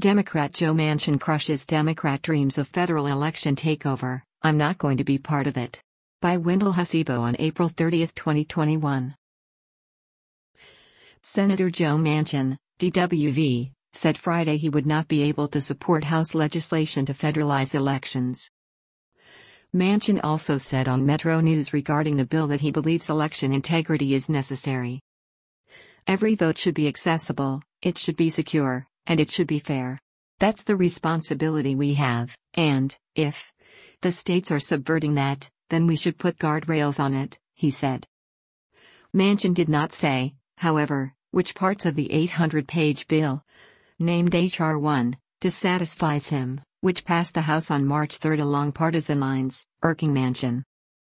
Democrat Joe Manchin crushes Democrat dreams of federal election takeover. I'm not going to be part of it. By Wendell Hasibo on April 30, 2021. Senator Joe Manchin, DWV, said Friday he would not be able to support House legislation to federalize elections. Manchin also said on Metro News regarding the bill that he believes election integrity is necessary. Every vote should be accessible, it should be secure, and it should be fair. That's the responsibility we have, and, if the states are subverting that, then we should put guardrails on it, he said. Manchin did not say, however, which parts of the 800-page bill, named H.R. 1, dissatisfies him, which passed the House on March 3 along partisan lines, irking Manchin.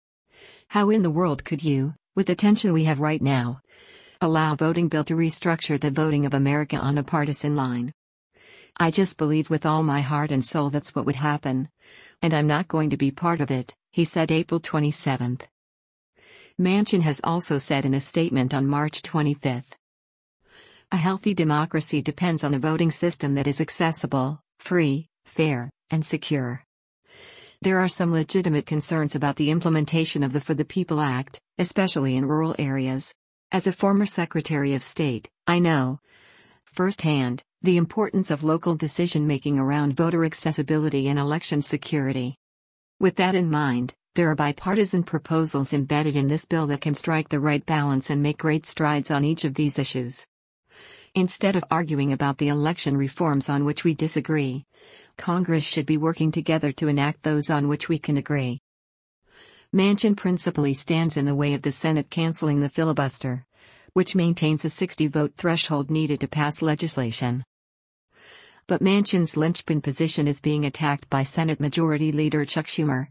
How in the world could you, with the tension we have right now, allow voting bill to restructure the voting of America on a partisan line? I just believe with all my heart and soul that's what would happen. And I'm not going to be part of it, he said April 27. Manchin has also said in a statement on March 25. A healthy democracy depends on a voting system that is accessible, free, fair, and secure. There are some legitimate concerns about the implementation of the For the People Act, especially in rural areas. As a former Secretary of State, I know firsthand the importance of local decision-making around voter accessibility and election security. With that in mind, there are bipartisan proposals embedded in this bill that can strike the right balance and make great strides on each of these issues. Instead of arguing about the election reforms on which we disagree, Congress should be working together to enact those on which we can agree. Manchin principally stands in the way of the Senate canceling the filibuster, which maintains a 60-vote threshold needed to pass legislation. But Manchin's linchpin position is being attacked by Senate Majority Leader Chuck Schumer,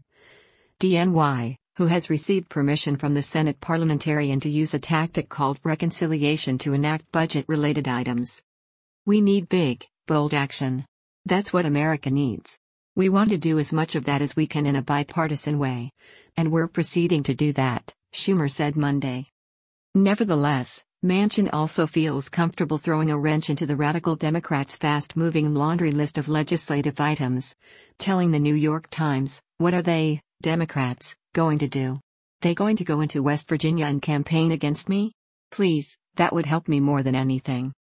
DNY, who has received permission from the Senate parliamentarian to use a tactic called reconciliation to enact budget-related items. We need big, bold action. That's what America needs. We want to do as much of that as we can in a bipartisan way, and we're proceeding to do that, Schumer said Monday. Nevertheless, Manchin also feels comfortable throwing a wrench into the radical Democrats' fast-moving laundry list of legislative items, telling the New York Times, "What are they, Democrats, going to do? They going to go into West Virginia and campaign against me? Please, that would help me more than anything."